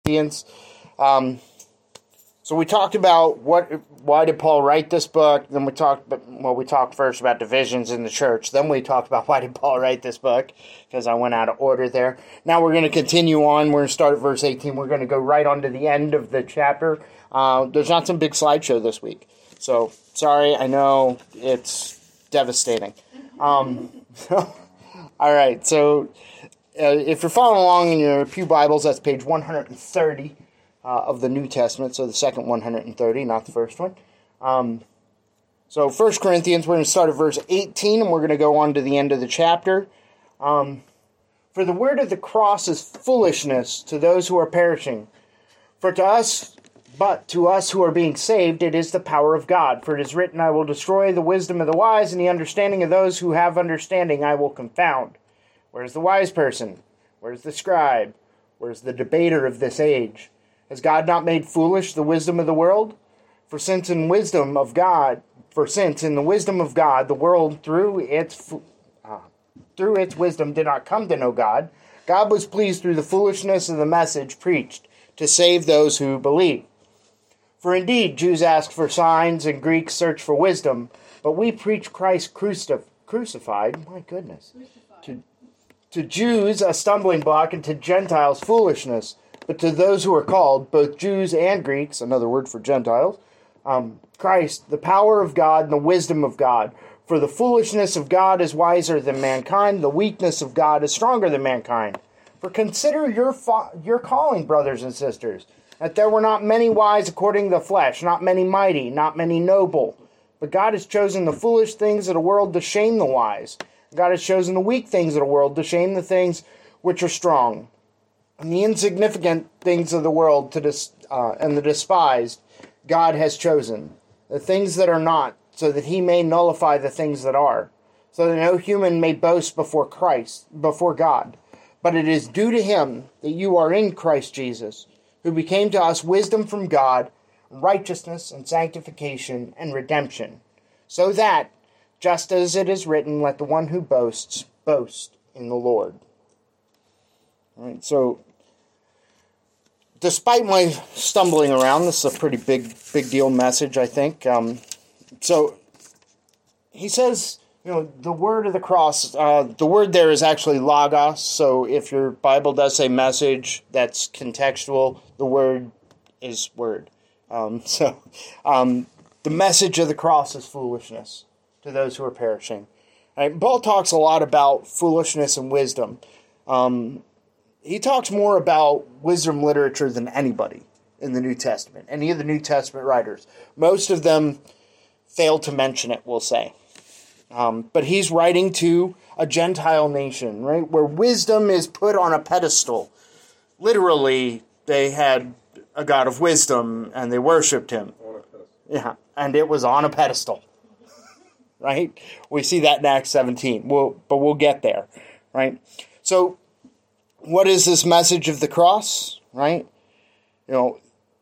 Corinthians. So we talked about why did Paul write this book. Then we talked first about divisions in the church. Then we talked about why did Paul write this book, because I went out of order there. Now we're going to continue on. We're going to start at verse 18. We're going to go right on to the end of the chapter. There's not some big slideshow this week. So, sorry, I know it's devastating. All right, so if you're following along in your Pew Bibles, that's page 130 of the New Testament, so the second 130, not the first one. So 1 Corinthians, we're going to start at verse 18, and we're going to go on to the end of the chapter. For the word of the cross is foolishness to those who are perishing. But to us who are being saved, it is the power of God. For it is written, I will destroy the wisdom of the wise, and the understanding of those who have understanding I will confound. Where's the wise person? Where's the scribe? Where's the debater of this age? Has God not made foolish the wisdom of the world? For since in the wisdom of God, the world through its wisdom did not come to know God, God was pleased through the foolishness of the message preached to save those who believe. For indeed, Jews ask for signs and Greeks search for wisdom, but we preach Christ crucified. My goodness. To Jews a stumbling block, and to Gentiles foolishness. But to those who are called, both Jews and Greeks, another word for Gentiles, Christ, the power of God and the wisdom of God. For the foolishness of God is wiser than mankind, the weakness of God is stronger than mankind. For consider your calling, brothers and sisters, that there were not many wise according to the flesh, not many mighty, not many noble. But God has chosen the foolish things of the world to shame the wise. God has chosen the weak things of the world to shame the things which are strong. And the insignificant things of the world and the despised God has chosen, the things that are not, so that he may nullify the things that are, so that no human may boast before God. But it is due to him that you are in Christ Jesus, who became to us wisdom from God, righteousness and sanctification and redemption, so that, just as it is written, let the one who boasts, boast in the Lord. All right, so despite my stumbling around, this is a pretty big deal message, I think. So he says, the word of the cross, the word there is actually logos. So if your Bible does say message, that's contextual. The word is word. The message of the cross is foolishness to those who are perishing. Right? Paul talks a lot about foolishness and wisdom. He talks more about wisdom literature than anybody in the New Testament, any of the New Testament writers. Most of them fail to mention it, we'll say. But he's writing to a Gentile nation, right, where wisdom is put on a pedestal. Literally, they had a God of wisdom, and they worshipped him. Yeah, and it was on a pedestal, right? We see that in Acts 17, but we'll get there, right? So, what is this message of the cross, right? The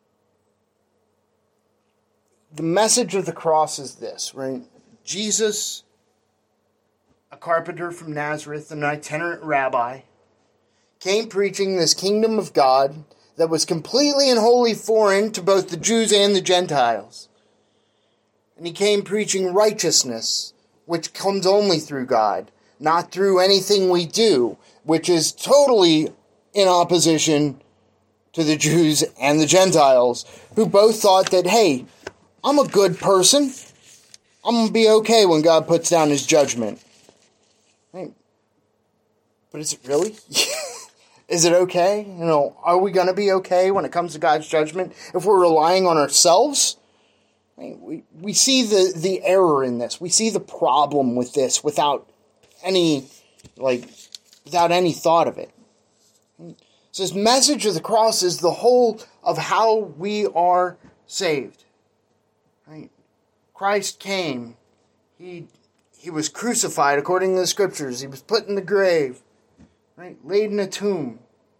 message of the cross is this, right? Jesus, a carpenter from Nazareth, an itinerant rabbi, came preaching this kingdom of God that was completely and wholly foreign to both the Jews and the Gentiles. And he came preaching righteousness, which comes only through God, not through anything we do, which is totally in opposition to the Jews and the Gentiles, who both thought that, hey, I'm a good person. I'm going to be okay when God puts down his judgment. Right? But is it really? Is it okay? Are we going to be okay when it comes to God's judgment if we're relying on ourselves? We see the error in this. We see the problem with this without any thought of it. So this message of the cross is the whole of how we are saved. Right? Christ came. He was crucified according to the scriptures. He was put in the grave. Right? Laid in a tomb.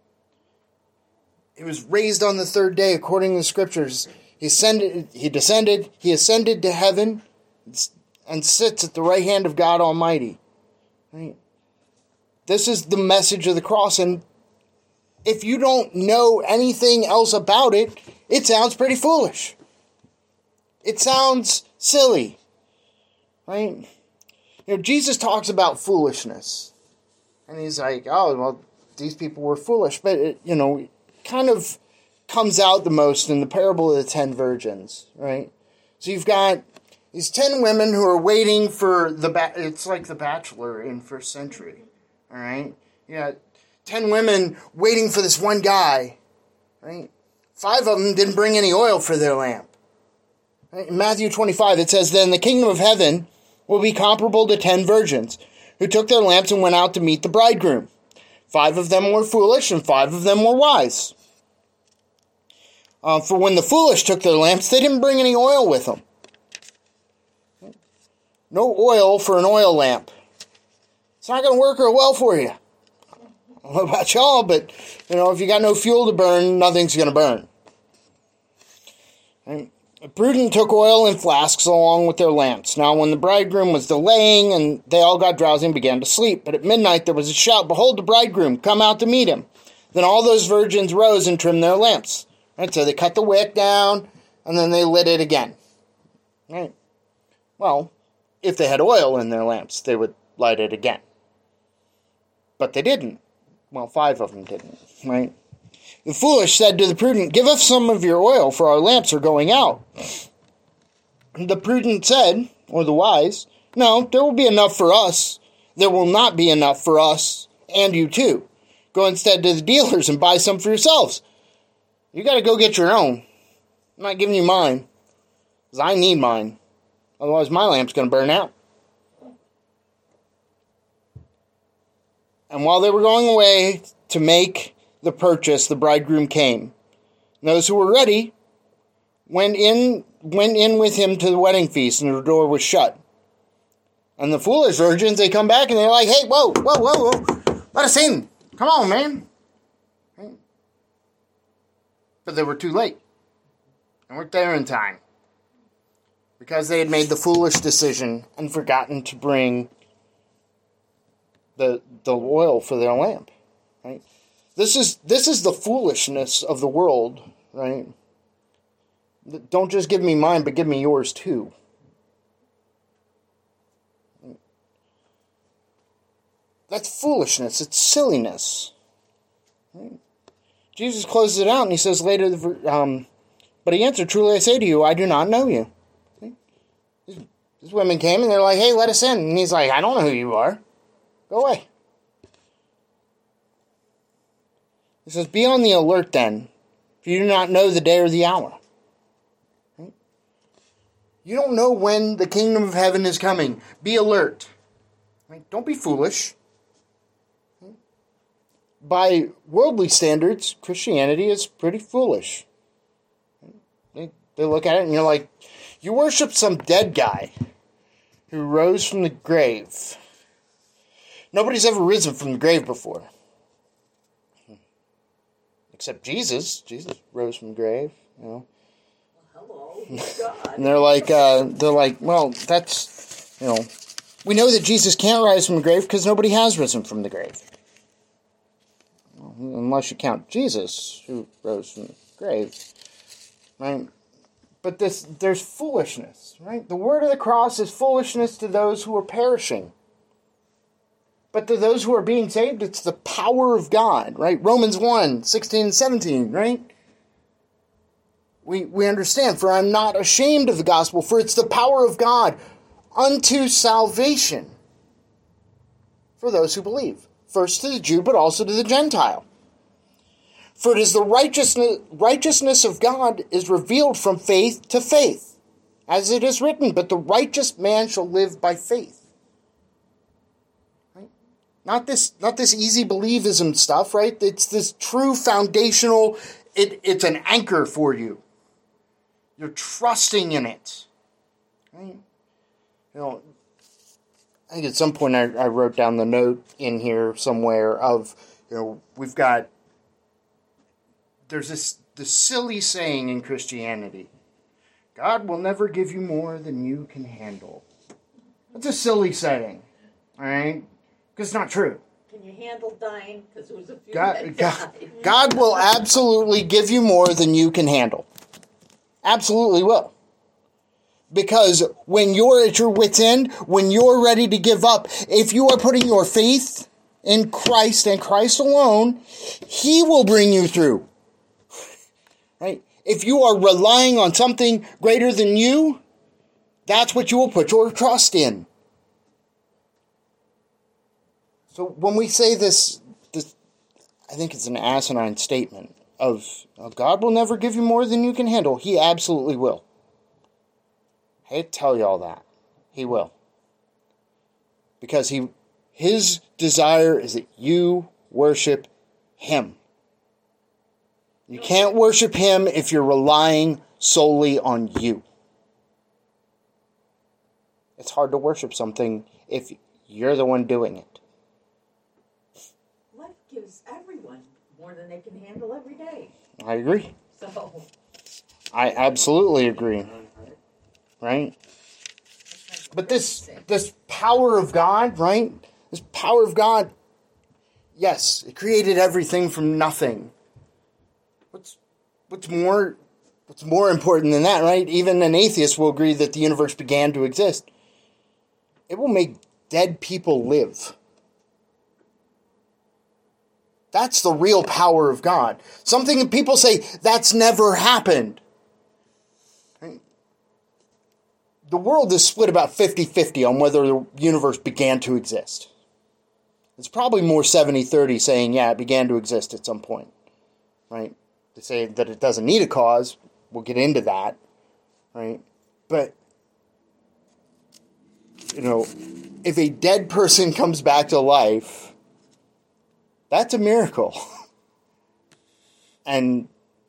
He was raised on the third day according to the scriptures. He ascended to heaven and sits at the right hand of God Almighty. Right? This is the message of the cross, and if you don't know anything else about it, it sounds pretty foolish. It sounds silly, right? Jesus talks about foolishness. And he's like, oh, well, these people were foolish. But, it kind of comes out the most in the parable of the 10 virgins, right? So you've got these 10 women who are waiting for it's like The Bachelor in first century, all right? You got 10 women waiting for this one guy, right? 5 of them didn't bring any oil for their lamp. Right? In Matthew 25, it says, then the kingdom of heaven will be comparable to 10 virgins who took their lamps and went out to meet the bridegroom. 5 of them were foolish and 5 of them were wise. For when the foolish took their lamps, they didn't bring any oil with them. No oil for an oil lamp. It's not going to work real well for you. I don't know about y'all, but, if you got no fuel to burn, nothing's going to burn. Right? The prudent took oil in flasks along with their lamps. Now when the bridegroom was delaying, and they all got drowsy and began to sleep. But at midnight there was a shout, behold the bridegroom, come out to meet him. Then all those virgins rose and trimmed their lamps. Right? So they cut the wick down, and then they lit it again. Right? Well, if they had oil in their lamps, they would light it again. But they didn't. Well, 5 of them didn't, right? The foolish said to the prudent, give us some of your oil, for our lamps are going out. The prudent said, or the wise, no, there will be enough for us. There will not be enough for us and you too. Go instead to the dealers and buy some for yourselves. You got to go get your own. I'm not giving you mine, because I need mine. Otherwise, my lamp's going to burn out. And while they were going away to make the purchase, the bridegroom came. And those who were ready went in with him to the wedding feast, and the door was shut. And the foolish virgins, they come back and they're like, hey, whoa, let us in. Come on, man. But they were too late. They weren't there in time. Because they had made the foolish decision and forgotten to bring the oil for their lamp. Right? This is the foolishness of the world, right? Don't just give me mine, but give me yours too. That's foolishness. It's silliness. Right? Jesus closes it out and he says later, but he answered, truly I say to you, I do not know you. These women came and they're like, hey, let us in. And he's like, I don't know who you are. Go away. He says, be on the alert then, for you do not know the day or the hour. Right? You don't know when the kingdom of heaven is coming. Be alert. Right? Don't be foolish. Right? By worldly standards, Christianity is pretty foolish. Right? They look at it and you're like, you worship some dead guy who rose from the grave. Nobody's ever risen from the grave before. Except Jesus. Jesus rose from the grave, Well, hello, God. And they're like, well, that's, we know that Jesus can't rise from the grave because nobody has risen from the grave. Well, unless you count Jesus, who rose from the grave. Right? But there's foolishness, right? The word of the cross is foolishness to those who are perishing. But to those who are being saved, it's the power of God, right? Romans 1, 16 and 17, right? We understand, for I'm not ashamed of the gospel, for it's the power of God unto salvation for those who believe. First to the Jew, but also to the Gentile. For it is the righteousness of God is revealed from faith to faith. As it is written, but the righteous man shall live by faith. Right? Not this easy believism stuff, right? It's this true foundational, it's an anchor for you. You're trusting in it. Right? I think at some point I wrote down the note in here somewhere of, we've got, there's this silly saying in Christianity, God will never give you more than you can handle. That's a silly saying, all right? Because it's not true. can you handle dying? Because there was a few God, that God, died. God will absolutely give you more than you can handle. Absolutely will. Because when you're at your wit's end, when you're ready to give up, if you are putting your faith in Christ and Christ alone, He will bring you through. Right? If you are relying on something greater than you, that's what you will put your trust in. So when we say this, I think it's an asinine statement of God will never give you more than you can handle. He absolutely will. I hate to tell you all that. He will. Because His desire is that you worship Him. You can't worship Him if you're relying solely on you. It's hard to worship something if you're the one doing it. Life gives everyone more than they can handle every day. I agree. So I absolutely agree. Right? But this power of God, right? This power of God, yes, it created everything from nothing. What's more important than that, right? Even an atheist will agree that the universe began to exist. It will make dead people live. That's the real power of God. Something that people say, that's never happened. Right? The world is split about 50-50 on whether the universe began to exist. It's probably more 70-30 saying, yeah, it began to exist at some point. Right? They say that it doesn't need a cause. We'll get into that. Right? But, if a dead person comes back to life, that's a miracle. And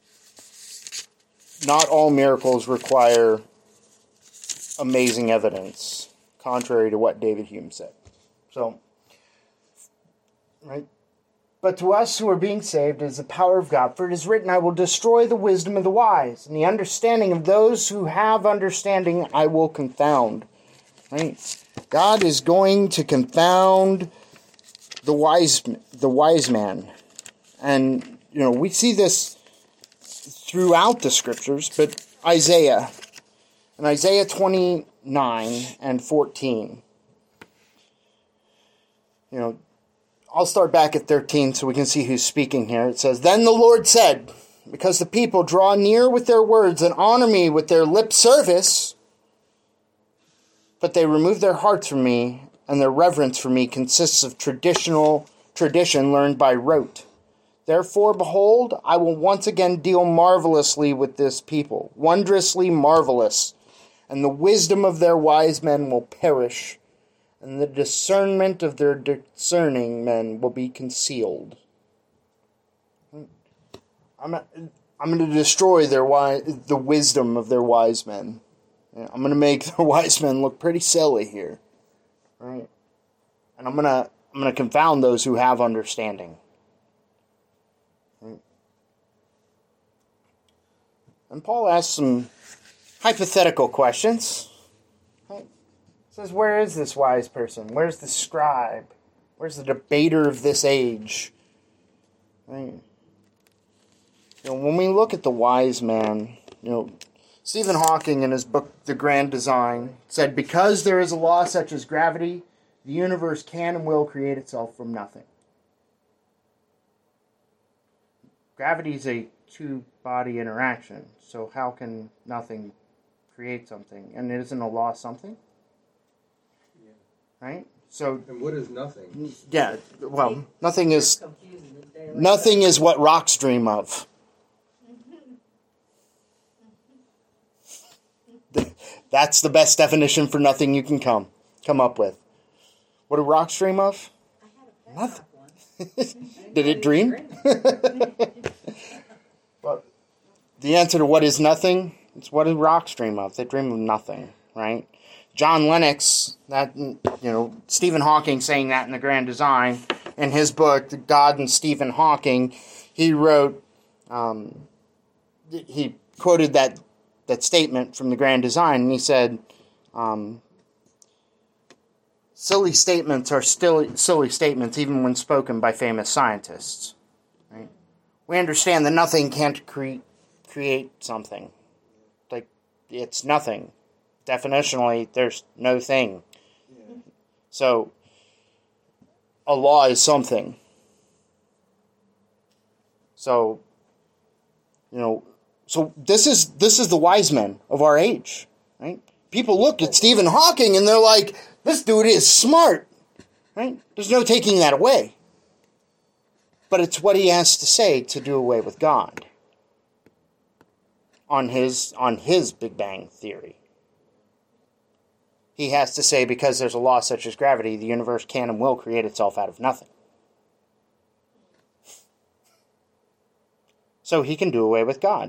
not all miracles require amazing evidence, contrary to what David Hume said. So, right? But to us who are being saved is the power of God. For it is written, I will destroy the wisdom of the wise, and the understanding of those who have understanding I will confound. Right? God is going to confound the wise man. And, we see this throughout the scriptures, but Isaiah, in Isaiah 29 and 14, I'll start back at 13 so we can see who's speaking here. It says, Then the Lord said, because the people draw near with their words and honor me with their lip service, but they remove their hearts from me, and their reverence for me consists of tradition learned by rote. Therefore, behold, I will once again deal marvelously with this people, wondrously marvelous, and the wisdom of their wise men will perish, and the discernment of their discerning men will be concealed. I'm going to destroy the wisdom of their wise men. I'm going to make the wise men look pretty silly here. Right? And I'm gonna confound those who have understanding. Right? And Paul asks some hypothetical questions. Right? He says, where is this wise person? Where's the scribe? Where's the debater of this age? Right? When we look at the wise man, Stephen Hawking, in his book, The Grand Design, said, because there is a law such as gravity, the universe can and will create itself from nothing. Gravity is a two-body interaction, so how can nothing create something? And isn't a law something? Yeah. Right? So. And what is nothing? Yeah, well, nothing is what rocks dream of. That's the best definition for nothing you can come up with. What do rocks dream of? Nothing. Did it dream? Well, the answer to what is nothing, it's what do rocks dream of? They dream of nothing, right? John Lennox, Stephen Hawking saying that in The Grand Design, in his book, God and Stephen Hawking, he wrote, he quoted that statement from The Grand Design, and he said, silly statements are still silly statements even when spoken by famous scientists. Right? We understand that nothing can't create something. Like, it's nothing. Definitionally, there's no thing. Yeah. So, a law is something. So, so this is the wise men of our age, right? People look at Stephen Hawking and they're like, this dude is smart, right? There's no taking that away. But it's what he has to say to do away with God on his Big Bang theory. He has to say, because there's a law such as gravity, the universe can and will create itself out of nothing. So he can do away with God.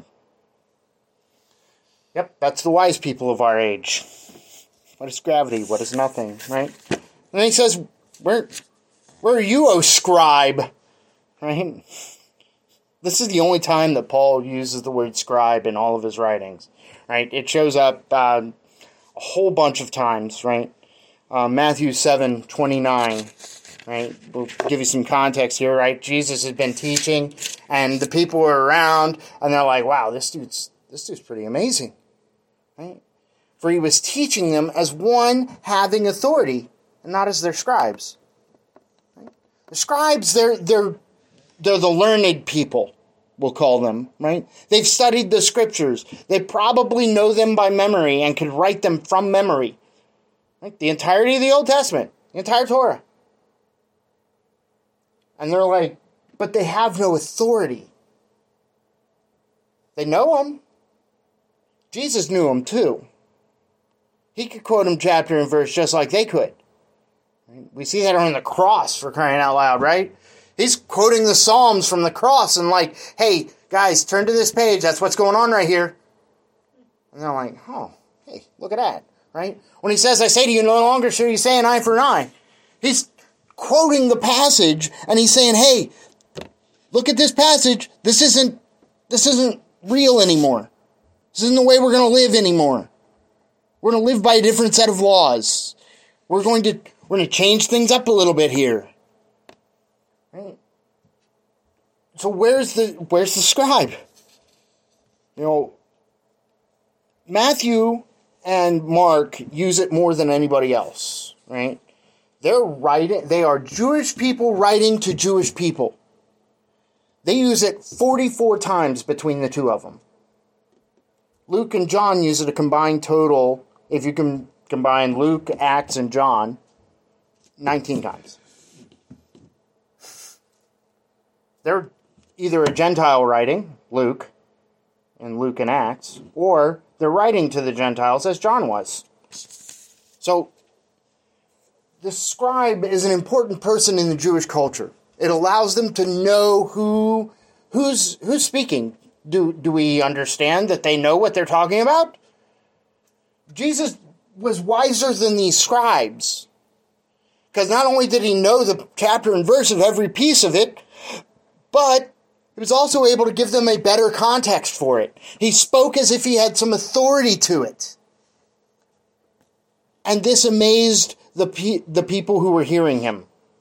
Yep, that's the wise people of our age. What is gravity? What is nothing, right? And then he says, where are you, O scribe? Right? This is the only time that Paul uses the word scribe in all of his writings. Right? It shows up a whole bunch of times, right? Matthew 7:29, right? We'll give you some context here, right? Jesus has been teaching, and the people are around, and they're like, wow, this dude's pretty amazing, right? For he was teaching them as one having authority, and not as their scribes. Right? The scribes, they're the learned people, we'll call them, right? They've studied the scriptures. They probably know them by memory and can write them from memory. Right? The entirety of the Old Testament, the entire Torah. And they're like, but they have no authority. They know them. Jesus knew them too. He could quote them chapter and verse just like they could. We see that on the cross, for crying out loud, right? He's quoting the Psalms from the cross and like, hey, guys, turn to this page. That's what's going on right here. And they're like, oh, hey, look at that, right? When he says, I say to you, no longer shall you say an eye for an eye. He's quoting the passage and he's saying, hey, look at this passage. This isn't real anymore. This isn't the way we're going to live anymore. We're going to live by a different set of laws. We're going to change things up a little bit here. Right? So where's the scribe? Matthew and Mark use it more than anybody else, right? They are Jewish people writing to Jewish people. They use it 44 times between the two of them. Luke and John use it a combined total, if you can combine Luke, Acts, and John, 19 times. They're either a Gentile writing, Luke, and Luke and Acts, or they're writing to the Gentiles as John was. So, the scribe is an important person in the Jewish culture. It allows them to know who's speaking. Do we understand that they know what they're talking about? Jesus was wiser than these scribes. Because not only did he know the chapter and verse of every piece of it, but he was also able to give them a better context for it. He spoke as if he had some authority to it. And this amazed the people who were hearing him.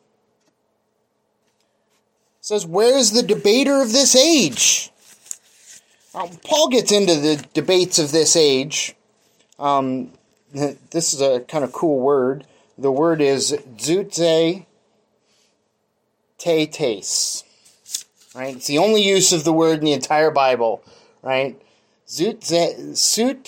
It says, where is the debater of this age? Paul gets into the debates of this age. This is a kind of cool word. The word is zoute tetes. Right? It's the only use of the word in the entire Bible. Right? Zoute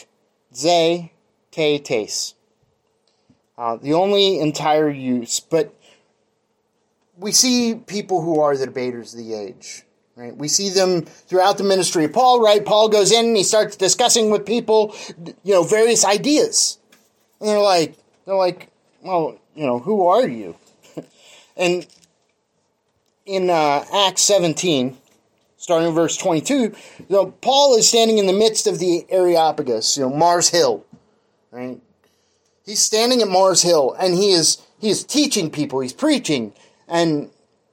tetes. The only entire use. But we see people who are the debaters of the age. Right? We see them throughout the ministry of Paul, right? Paul goes in and he starts discussing with people, various ideas. And they're like, well, who are you? And in Acts 17, starting in verse 22, Paul is standing in the midst of the Areopagus, Mars Hill, right? He's standing at Mars Hill, and he is teaching people, he's preaching, and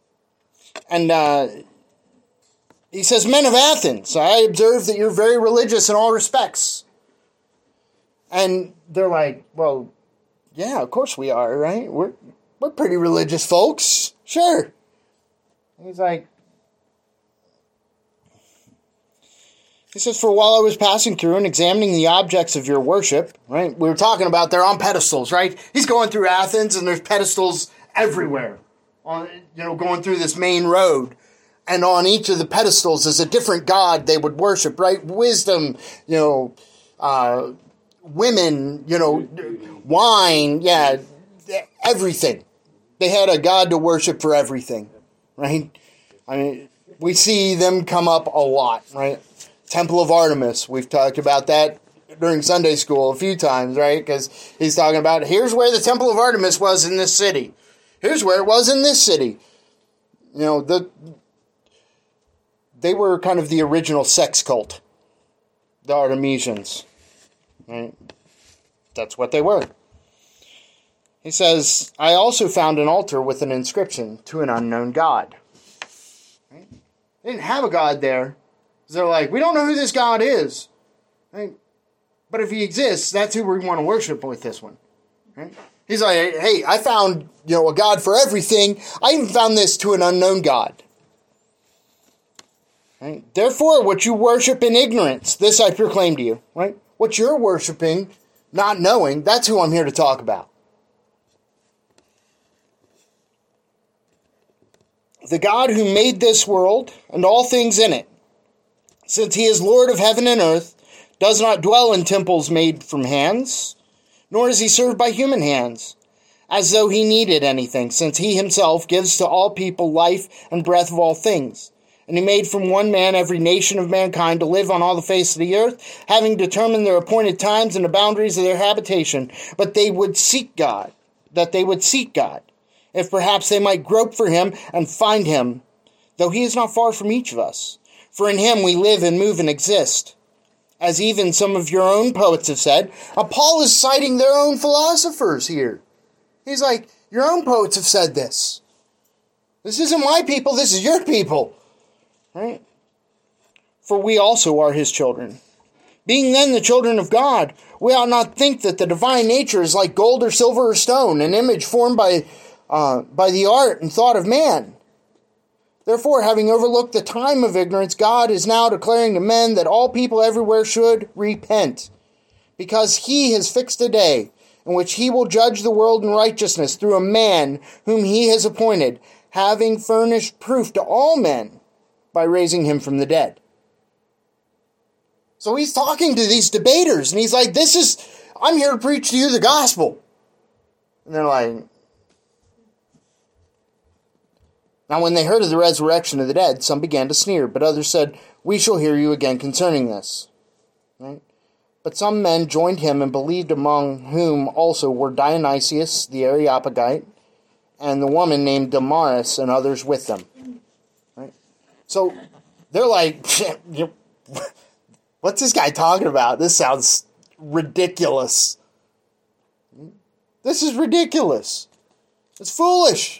he says, men of Athens, I observe that you're very religious in all respects. And they're like, well, Yeah, of course we are, right? We're pretty religious folks. Sure. He's like, he says, for while I was passing through and examining the objects of your worship, right? We were talking about they're on pedestals, right? He's going through Athens and there's pedestals everywhere, on, going through this main road. And on each of the pedestals is a different god they would worship, right? Wisdom, women, wine, yeah, everything. They had a god to worship for everything, right? I mean, we see them come up a lot, right? Temple of Artemis, we've talked about that during Sunday school a few times, right? Because he's talking about, here's where the Temple of Artemis was in this city. Here's where it was in this city. They were kind of the original sex cult, the Artemisians, right? That's what they were. He says, I also found an altar with an inscription to an unknown god. Right? They didn't have a god there. They're like, we don't know who this God is. Right? But if he exists, that's who we want to worship with this one. Right? He's like, hey, I found, a God for everything. I even found this to an unknown God. Right? Therefore, what you worship in ignorance, this I proclaim to you. Right? What you're worshiping, not knowing, that's who I'm here to talk about. The God who made this world and all things in it, since he is Lord of heaven and earth, does not dwell in temples made from hands, nor is he served by human hands, as though he needed anything, since he himself gives to all people life and breath of all things. And he made from one man every nation of mankind to live on all the face of the earth, having determined their appointed times and the boundaries of their habitation. But they would seek God, if perhaps they might grope for him and find him, though he is not far from each of us. For in him we live and move and exist. As even some of your own poets have said, Paul is citing their own philosophers here. He's like, your own poets have said this. This isn't my people, this is your people. Right? For we also are his children. Being then the children of God, we ought not think that the divine nature is like gold or silver or stone, an image formed by the art and thought of man. Therefore, having overlooked the time of ignorance, God is now declaring to men that all people everywhere should repent, because he has fixed a day in which he will judge the world in righteousness through a man whom he has appointed, having furnished proof to all men by raising him from the dead. So he's talking to these debaters, and he's like, I'm here to preach to you the gospel. And they're like, now when they heard of the resurrection of the dead, some began to sneer, but others said, we shall hear you again concerning this. Right? But some men joined him and believed, among whom also were Dionysius the Areopagite, and the woman named Damaris, and others with them. Right? So they're like, what's this guy talking about? This sounds ridiculous. This is ridiculous. It's foolish.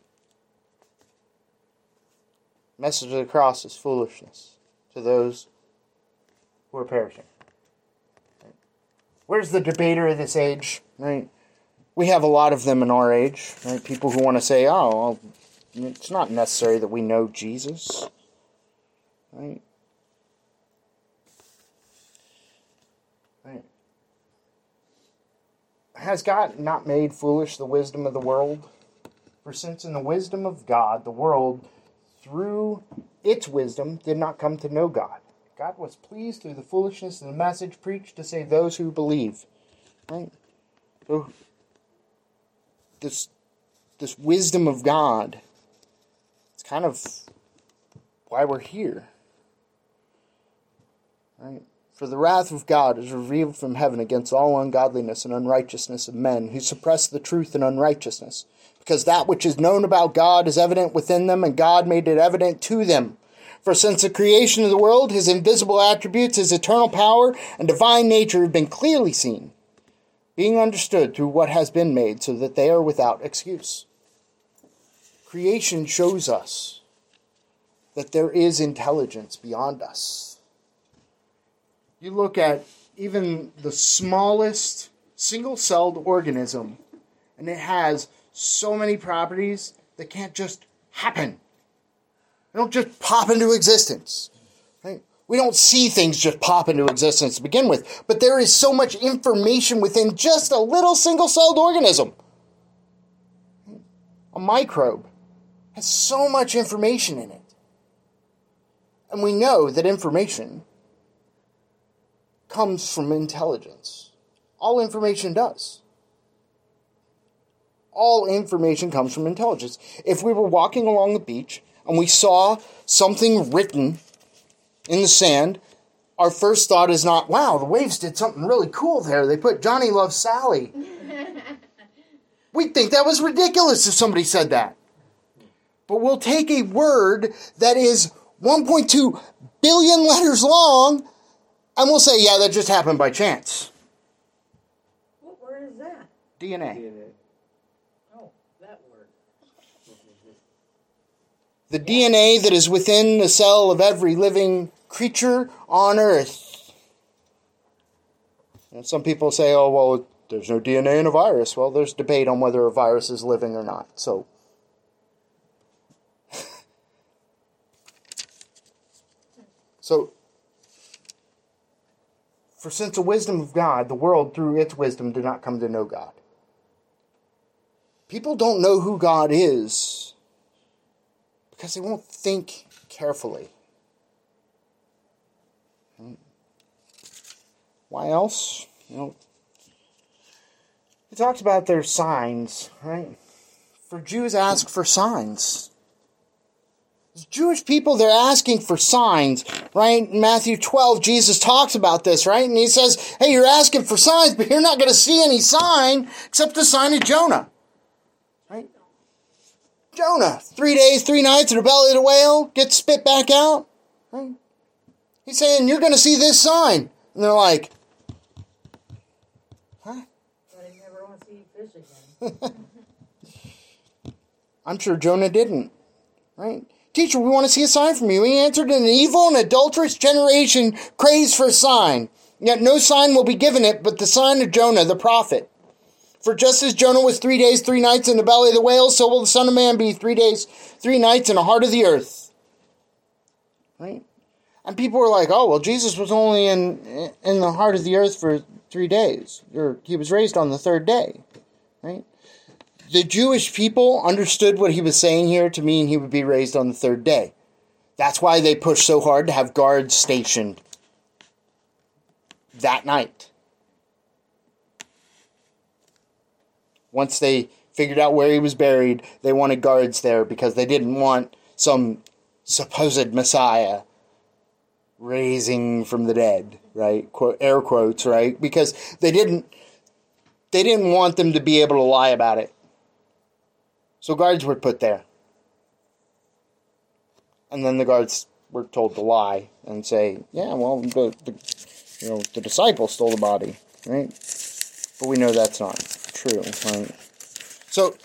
Message of the cross is foolishness to those who are perishing. Right? Where's the debater of this age? Right? We have a lot of them in our age. Right? People who want to say, well, it's not necessary that we know Jesus. Right? Right? Has God not made foolish the wisdom of the world? For since in the wisdom of God, the world, through its wisdom, did not come to know God. God was pleased through the foolishness of the message preached to save those who believe. Right? So, this wisdom of God, it's kind of why we're here. Right? For the wrath of God is revealed from heaven against all ungodliness and unrighteousness of men who suppress the truth in unrighteousness, because that which is known about God is evident within them, and God made it evident to them. For since the creation of the world, his invisible attributes, his eternal power, and divine nature have been clearly seen, being understood through what has been made, so that they are without excuse. Creation shows us that there is intelligence beyond us. You look at even the smallest single-celled organism And it has so many properties that can't just happen. They don't just pop into existence. Right? We don't see things just pop into existence to begin with. But there is so much information within just a little single-celled organism. A microbe has so much information in it. And we know that information comes from intelligence. All information does. All information comes from intelligence. If we were walking along the beach and we saw something written in the sand, our first thought is not, wow, the waves did something really cool there. They put Johnny Loves Sally. We'd think that was ridiculous if somebody said that. But we'll take a word that is 1.2 billion letters long and we'll say, yeah, that just happened by chance. What word is that? DNA. Oh, that word. The DNA that is within the cell of every living creature on earth. And some people say, oh, well, there's no DNA in a virus. Well, there's debate on whether a virus is living or not. So, for since the wisdom of God, the world through its wisdom did not come to know God. People don't know who God is because they won't think carefully. Why else? He talks about their signs, right? For Jews ask for signs. As Jewish people, they're asking for signs, right? In Matthew 12, Jesus talks about this, right? And he says, hey, you're asking for signs, but you're not going to see any sign except the sign of Jonah, right? Jonah, 3 days, 3 nights in the belly of the whale, gets spit back out, right? He's saying, you're going to see this sign. And they're like, huh? But I never want to see fish again. I'm sure Jonah didn't, right? Teacher, we want to see a sign from you. He answered, an evil and adulterous generation craves for a sign. Yet no sign will be given it but the sign of Jonah, the prophet. For just as Jonah was 3 days, 3 nights in the belly of the whale, so will the Son of Man be 3 days, 3 nights in the heart of the earth. Right? And people were like, oh, well, Jesus was only in the heart of the earth for 3 days. Or he was raised on the 3rd day. Right? The Jewish people understood what he was saying here to mean he would be raised on the 3rd day. That's why they pushed so hard to have guards stationed that night. Once they figured out where he was buried, they wanted guards there because they didn't want some supposed Messiah raising from the dead, right? Air quotes, right? Because they didn't want them to be able to lie about it. So guards were put there. And then the guards were told to lie and say, yeah, well, the disciples stole the body, right? But we know that's not true, right? So,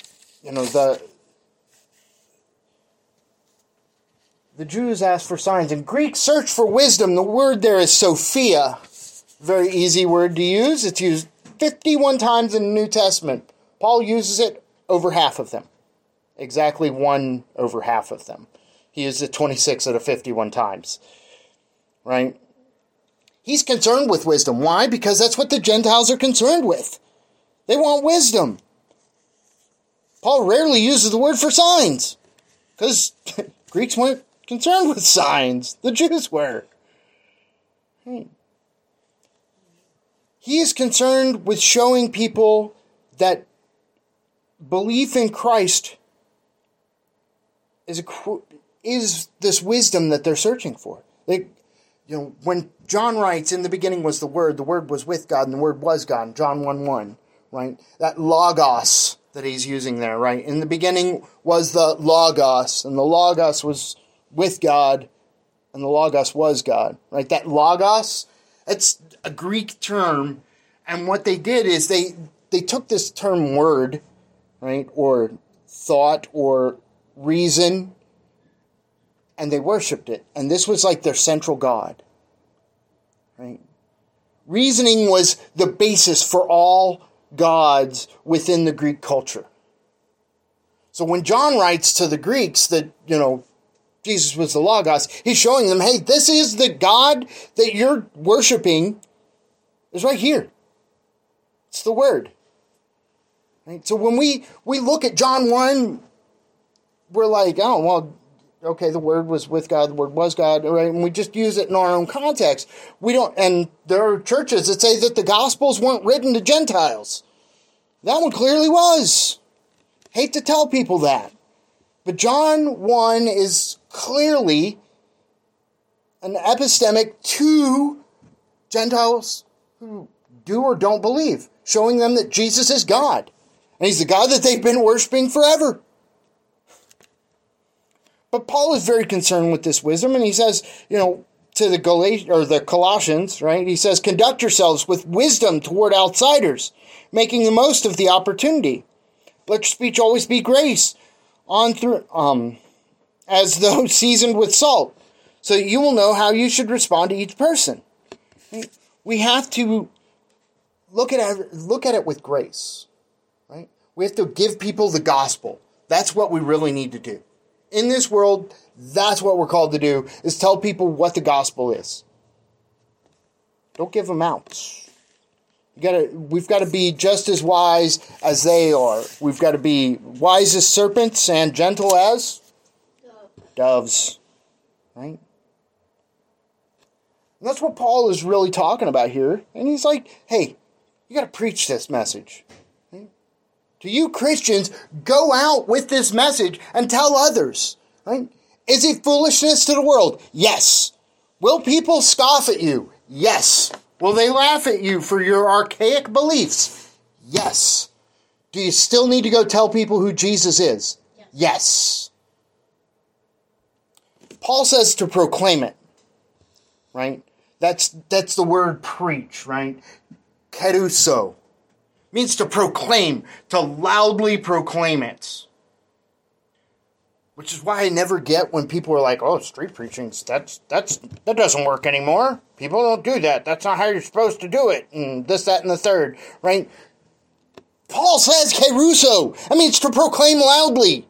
the Jews asked for signs. In Greek, search for wisdom. The word there is Sophia. Very easy word to use. It's used 51 times in the New Testament. Paul uses it over half of them. Exactly 1 over half of them. He used it 26 out of 51 times. Right? He's concerned with wisdom. Why? Because that's what the Gentiles are concerned with. They want wisdom. Paul rarely uses the word for signs. Because Greeks weren't concerned with signs. The Jews were. He is concerned with showing people that belief in Christ is this wisdom that they're searching for. When John writes, in the beginning was the Word was with God, and the Word was God, John 1:1, right? That logos that he's using there, right? In the beginning was the logos, and the logos was with God, and the logos was God, right? That logos, it's a Greek term, and what they did is they took this term word, right, or thought, or reason, and they worshipped it. And this was like their central god, right? Reasoning was the basis for all gods within the Greek culture. So when John writes to the Greeks that, Jesus was the Logos, he's showing them, hey, this is the God that you're worshiping is right here. It's the Word. Right? So when we look at John 1, we're like, oh, well, okay, the Word was with God, the Word was God, right? And we just use it in our own context. And there are churches that say that the Gospels weren't written to Gentiles. That one clearly was. Hate to tell people that. But John 1 is clearly an epistemic to Gentiles who do or don't believe, showing them that Jesus is God. And he's the God that they've been worshiping forever. But Paul is very concerned with this wisdom, and he says, to the Colossians, right? He says, conduct yourselves with wisdom toward outsiders, making the most of the opportunity. Let your speech always be grace, as though seasoned with salt, so that you will know how you should respond to each person. We have to look at it with grace, right? We have to give people the gospel. That's what we really need to do. In this world, that's what we're called to do, is tell people what the gospel is. Don't give them out. We've got to be just as wise as they are. We've got to be wise as serpents and gentle as doves. Right? And that's what Paul is really talking about here. And he's like, hey, you got to preach this message. Right? To you Christians, go out with this message and tell others. Right? Is it foolishness to the world? Yes. Will people scoff at you? Yes. Will they laugh at you for your archaic beliefs? Yes. Do you still need to go tell people who Jesus is? Yes. Paul says to proclaim it, right? That's the word preach, right? Keruso. Means to proclaim, to loudly proclaim it. Which is why I never get when people are like, oh, street preaching, that doesn't work anymore. People don't do that. That's not how you're supposed to do it. And this, that, and the third, right? Paul says keruso. That means to proclaim loudly.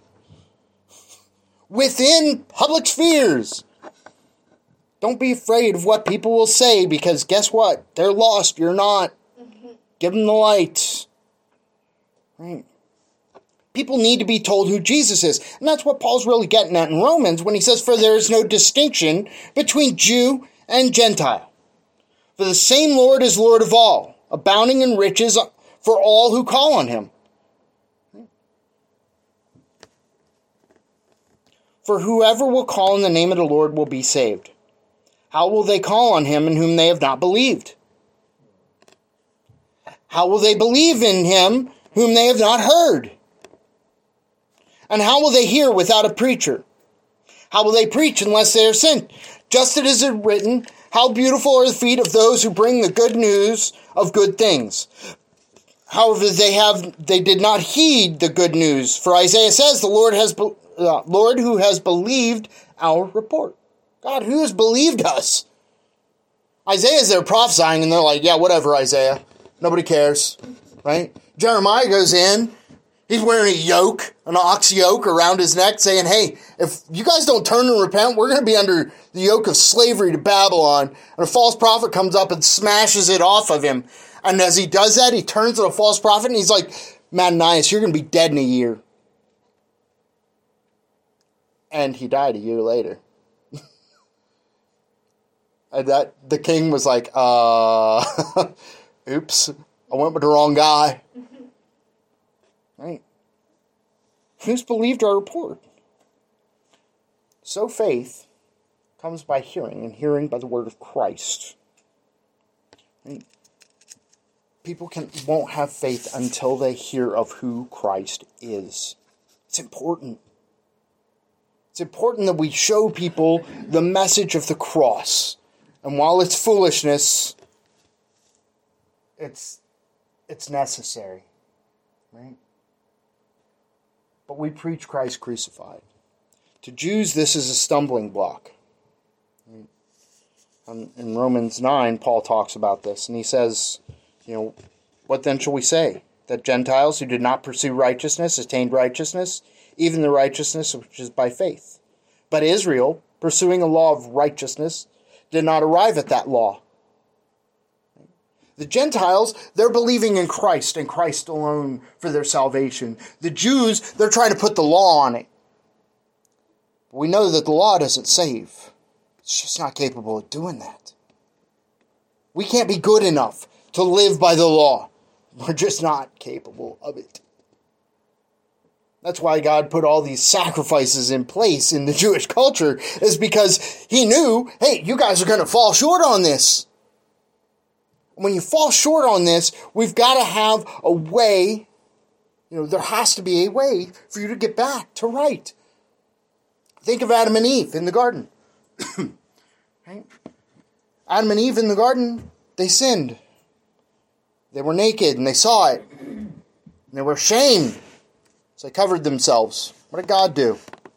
Within public spheres. Don't be afraid of what people will say, because guess what? They're lost. You're not. Give them the light. Right? People need to be told who Jesus is. And that's what Paul's really getting at in Romans when he says, for there is no distinction between Jew and Gentile. For the same Lord is Lord of all, abounding in riches for all who call on him. For whoever will call in the name of the Lord will be saved. How will they call on him in whom they have not believed? How will they believe in him whom they have not heard? And how will they hear without a preacher? How will they preach unless they are sent? Just as it is written, how beautiful are the feet of those who bring the good news of good things. However, they did not heed the good news. For Isaiah says, the Lord who has believed our report. God, who has believed us? Isaiah's there prophesying, and they're like, yeah, whatever, Isaiah. Nobody cares, right? Jeremiah goes in. He's wearing a yoke, an ox yoke around his neck, saying, hey, if you guys don't turn and repent, we're going to be under the yoke of slavery to Babylon. And a false prophet comes up and smashes it off of him. And as he does that, he turns to the false prophet and he's like, Madanias, you're going to be dead in a year. And he died a year later. And the king was like, oops, I went with the wrong guy. Right? Who's believed our report? So faith comes by hearing, and hearing by the word of Christ. Right? People won't have faith until they hear of who Christ is. It's important. It's important that we show people the message of the cross. And while it's foolishness, it's necessary. Right? But we preach Christ crucified. To Jews, this is a stumbling block. In Romans 9, Paul talks about this, and he says, what then shall we say? that Gentiles who did not pursue righteousness attained righteousness, even the righteousness which is by faith. But Israel, pursuing a law of righteousness, did not arrive at that law. The Gentiles, they're believing in Christ and Christ alone for their salvation. The Jews, they're trying to put the law on it. We know that the law doesn't save. It's just not capable of doing that. We can't be good enough to live by the law. We're just not capable of it. That's why God put all these sacrifices in place in the Jewish culture, is because he knew, hey, you guys are going to fall short on this. When you fall short on this, we've got to have a way, there has to be a way for you to get back to right. Think of Adam and Eve in the garden. Right? Adam and Eve in the garden, they sinned. They were naked and they saw it. And they were ashamed. So they covered themselves. What did God do?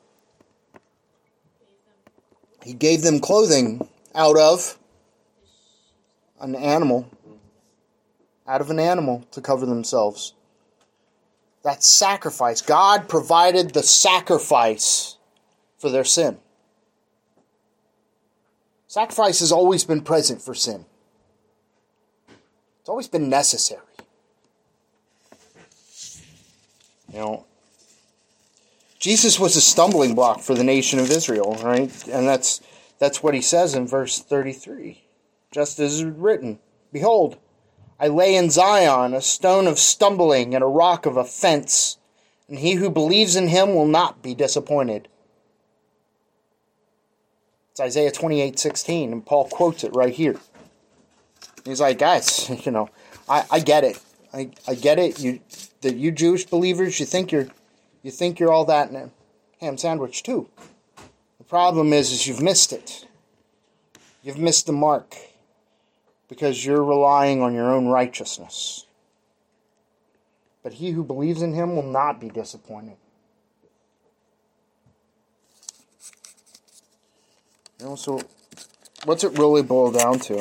He gave them clothing out of an animal. Out of an animal to cover themselves. That's sacrifice. God provided the sacrifice for their sin. Sacrifice has always been present for sin. It's always been necessary. Jesus was a stumbling block for the nation of Israel, right? And that's what he says in verse 33. Just as is written, behold, I lay in Zion a stone of stumbling and a rock of offense, and he who believes in him will not be disappointed. It's Isaiah 28:16, and Paul quotes it right here. He's like, guys, I get it. I get it. You Jewish believers, you think you're all that in a ham sandwich too. The problem is you've missed it. You've missed the mark because you're relying on your own righteousness. But he who believes in him will not be disappointed. So what's it really boil down to?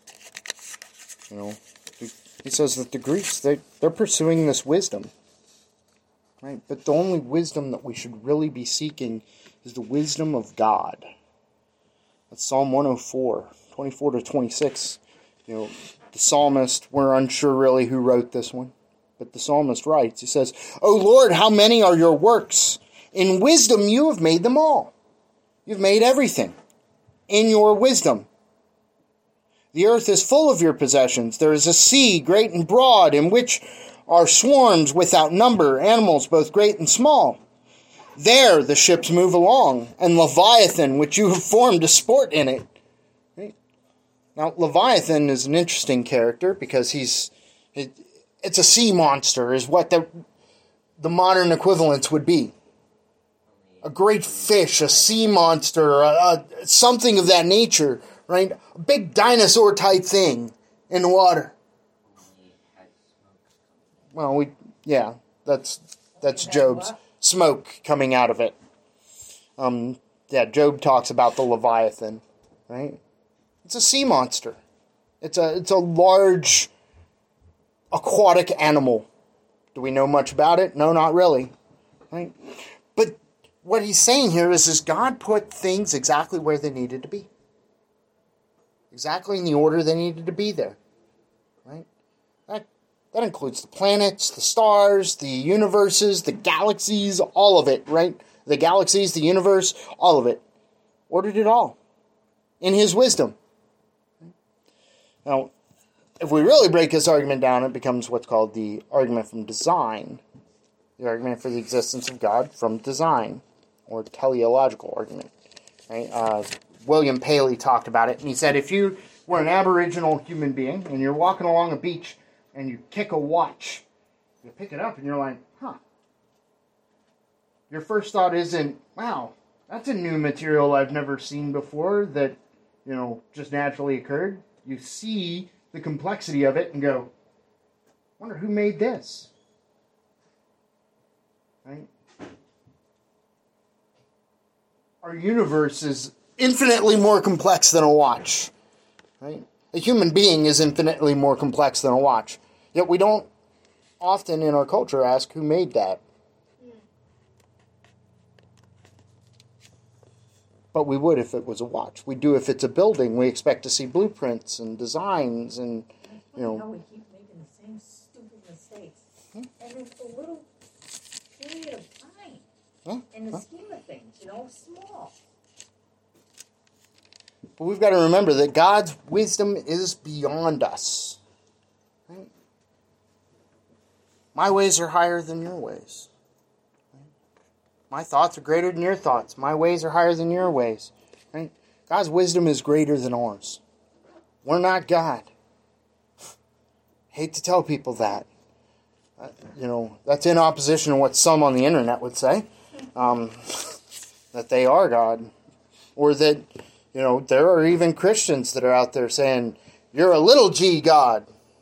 He says that the Greeks, they're pursuing this wisdom. Right? But the only wisdom that we should really be seeking is the wisdom of God. That's Psalm 104, 24 to 26. The psalmist, we're unsure really who wrote this one, but the psalmist writes, he says, O Lord, how many are your works? In wisdom you have made them all. You've made everything in your wisdom. The earth is full of your possessions. There is a sea, great and broad, in which are swarms without number, animals both great and small. There the ships move along, and Leviathan, which you have formed to sport in it. Right? Now, Leviathan is an interesting character because it's a sea monster, is what the modern equivalents would be. A great fish, a sea monster, something of that nature, right? A big dinosaur type thing in the water. Well, that's Job's smoke coming out of it. Job talks about the Leviathan, right? It's a sea monster. It's a large aquatic animal. Do we know much about it? No, not really. Right? But what he's saying here is God put things exactly where they needed to be. Exactly in the order they needed to be there. Right? That includes the planets, the stars, the universes, the galaxies, all of it, right? The galaxies, the universe, all of it. Ordered it all. In his wisdom. Now, if we really break this argument down, it becomes what's called the argument from design. The argument for the existence of God from design. Or teleological argument. Right? William Paley talked about it, and he said if you were an aboriginal human being, and you're walking along a beach, and you kick a watch, you pick it up, and you're like, Your first thought isn't, wow, that's a new material I've never seen before that, just naturally occurred. You see the complexity of it and go, wonder who made this? Right? Our universe is infinitely more complex than a watch. Right? A human being is infinitely more complex than a watch. Yet we don't often in our culture ask, who made that? But we would if it was a watch. We do if it's a building. We expect to see blueprints and designs and, you know. How we keep making the same stupid mistakes. And it's a little period of time. In the scheme of things, small. But we've got to remember that God's wisdom is beyond us. Right? My ways are higher than your ways. My thoughts are greater than your thoughts. My ways are higher than your ways. Right? God's wisdom is greater than ours. We're not God. Hate to tell people that. That's in opposition to what some on the internet would say. That they are God. Or that, there are even Christians that are out there saying, you're a little g God.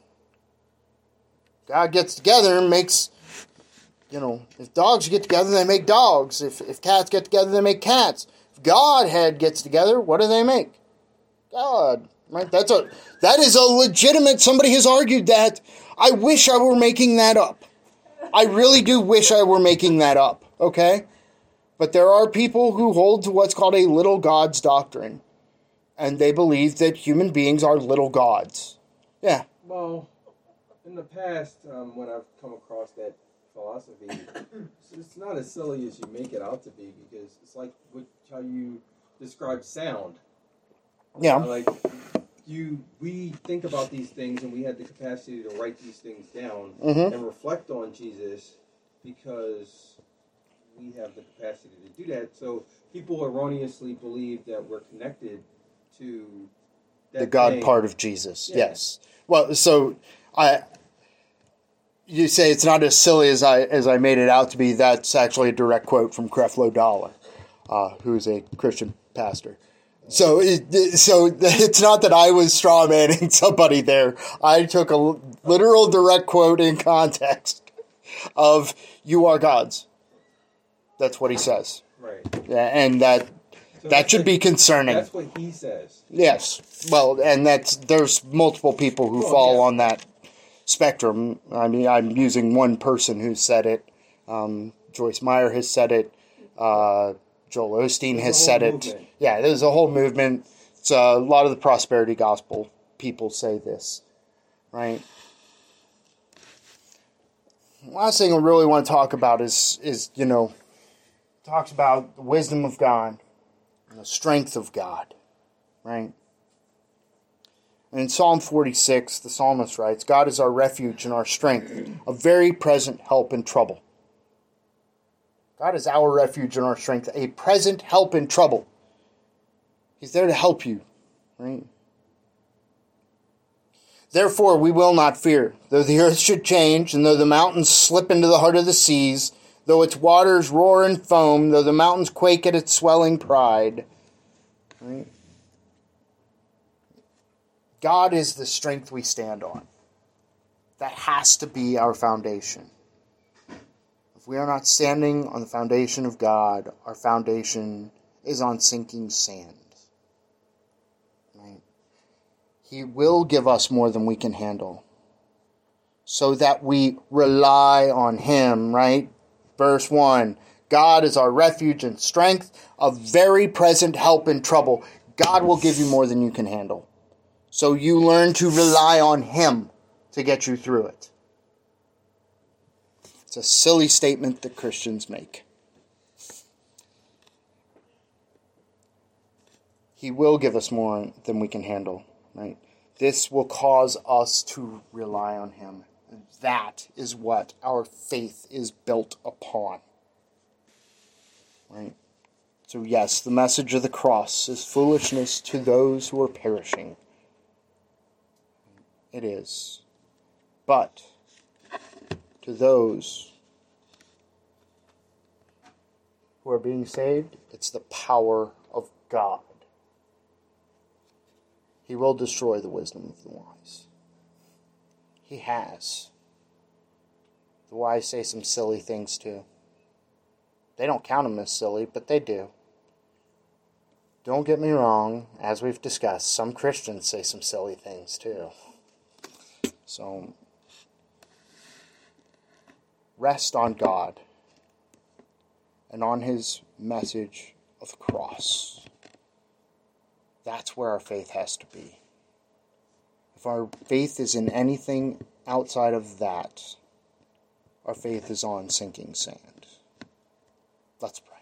God gets together and makes... if dogs get together, they make dogs. If cats get together, they make cats. If Godhead gets together, what do they make? God. Right? That is a legitimate... Somebody has argued that. I wish I were making that up. I really do wish I were making that up. Okay? But there are people who hold to what's called a little gods doctrine. And they believe that human beings are little gods. Yeah. Well, in the past, when I've come across that philosophy, it's not as silly as you make it out to be, because it's like how you describe sound. Yeah. We think about these things, and we had the capacity to write these things down and reflect on Jesus because we have the capacity to do that. So people erroneously believe that we're connected to that the God thing. part of Jesus. Yeah. Yes. Well, so you say it's not as silly as I made it out to be. That's actually a direct quote from Creflo Dollar, who's a Christian pastor. So it's not that I was strawmanning somebody there. I took a literal direct quote in context of "You are God's." That's what he says. Right. Yeah, and that should be concerning. That's what he says. Yes. Well, and there's multiple people who fall on that spectrum. I mean, I'm using one person who said it. Joyce Meyer has said it. Joel Osteen has said it. Yeah, there's a whole movement. It's a lot of the prosperity gospel people say this, right? Last thing I really want to talk about is talks about the wisdom of God and the strength of God, right? And in Psalm 46, the psalmist writes, God is our refuge and our strength, a very present help in trouble. God is our refuge and our strength, a present help in trouble. He's there to help you, right? Therefore, we will not fear, though the earth should change, and though the mountains slip into the heart of the seas, though its waters roar and foam, though the mountains quake at its swelling pride. Right? God is the strength we stand on. That has to be our foundation. If we are not standing on the foundation of God, our foundation is on sinking sand. Right? He will give us more than we can handle, so that we rely on Him, right? Verse 1, God is our refuge and strength, a very present help in trouble. God will give you more than you can handle. So you learn to rely on Him to get you through it. It's a silly statement that Christians make. He will give us more than we can handle, right? This will cause us to rely on Him. And that is what our faith is built upon. Right? So yes, the message of the cross is foolishness to those who are perishing. It is. But to those who are being saved, it's the power of God. He will destroy the wisdom of the wise. He has. The wise say some silly things too. They don't count them as silly, but they do. Don't get me wrong, as we've discussed, some Christians say some silly things too. So, rest on God and on his message of the cross. That's where our faith has to be. If our faith is in anything outside of that, our faith is on sinking sand. Let's pray.